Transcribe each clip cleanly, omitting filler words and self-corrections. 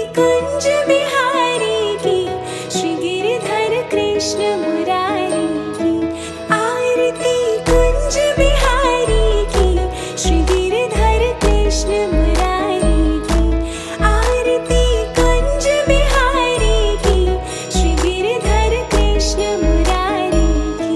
कुंज बिहारी की, श्री गिरधर कृष्ण मुरारी की। आरती कुंज बिहारी की, श्री गिरधर कृष्ण मुरारी की। आरती कुंज बिहारी की, श्री गिरधर कृष्ण मुरारी की।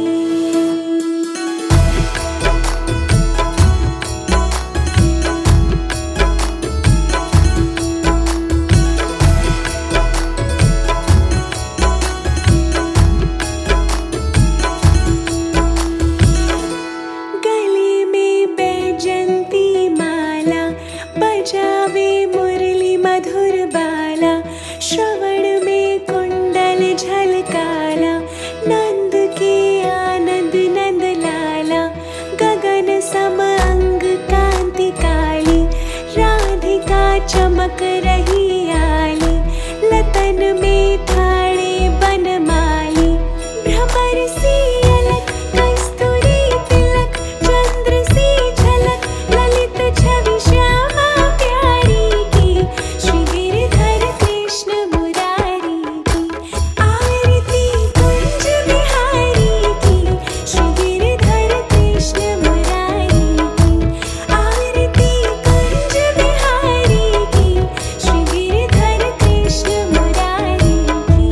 गले में बैजंती माला, बजावे मुरली मधुर बाला। श्रवण में कुंडल झलकाला, नंद के आनंद नंद लाला। गगन सम अंग कांति काली, राधिका चमक रही आली। लतन में ठाणे बनमाली, भ्रमर सी अलक कस्तूरी तिलक। चंद्र सी झलक ललित छवि श्यामा प्यारी की, श्री गिरधर कृष्ण मुरारी की। आरती कुंज बिहारी की, श्री गिरधर कृष्ण मुरारी की। आरती कुंज बिहारी की, श्री गिरधर कृष्ण मुरारी की।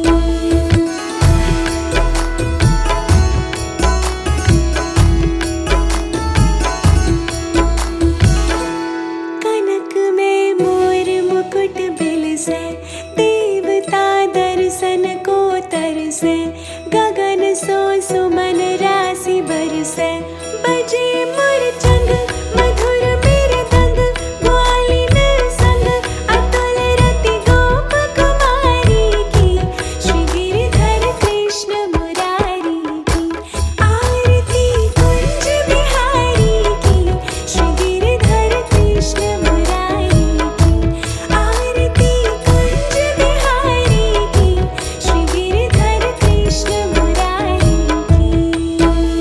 कनक में मोर मुकुट बिलसे, देवता दर्शन को तरसे। गगन सो सुमन राशि बरसे, बजे मुरचंग मधुर मृदंग। ग्वालिन संग अतुल रति गोप कुमारी की, श्री गिरधर कृष्ण मुरारी की। आरती कुंज बिहारी की, श्री गिरधर कृष्ण मुरारी की। आरती कुंज बिहारी की, श्री गिरधर कृष्ण मुरारी की।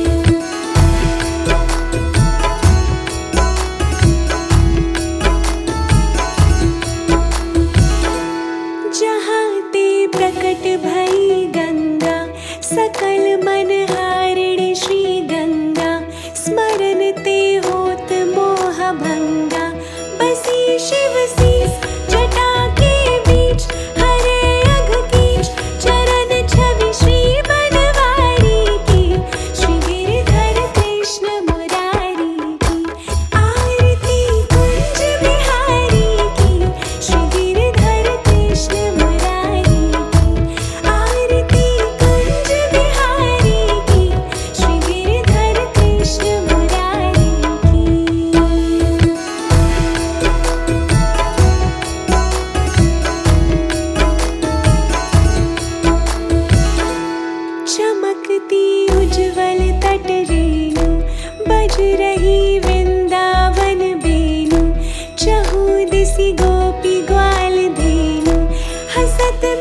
जहाँ ते प्रकट भई गंगा, सकल मन हारिणी श्री गंगा। स्मरण ते होत मोह भंगा, बसी शिव सीस जटा के बीच। हरे अघ कीच चरण छवि श्री बनवारी की, श्री गिरधर कृष्ण मुरारी की। आरती कुंज बिहारी की, श्री गिरधर कृष्ण मुरारी की। आरती कुंज बिहारी की, श्री गिरधर कृष्ण मुरारी की। चमकती उज्ज्वल तट रेणु, बज रही वृंदावन बेनु। चहु दिसि गोपी ग्वाल धेनु, हसत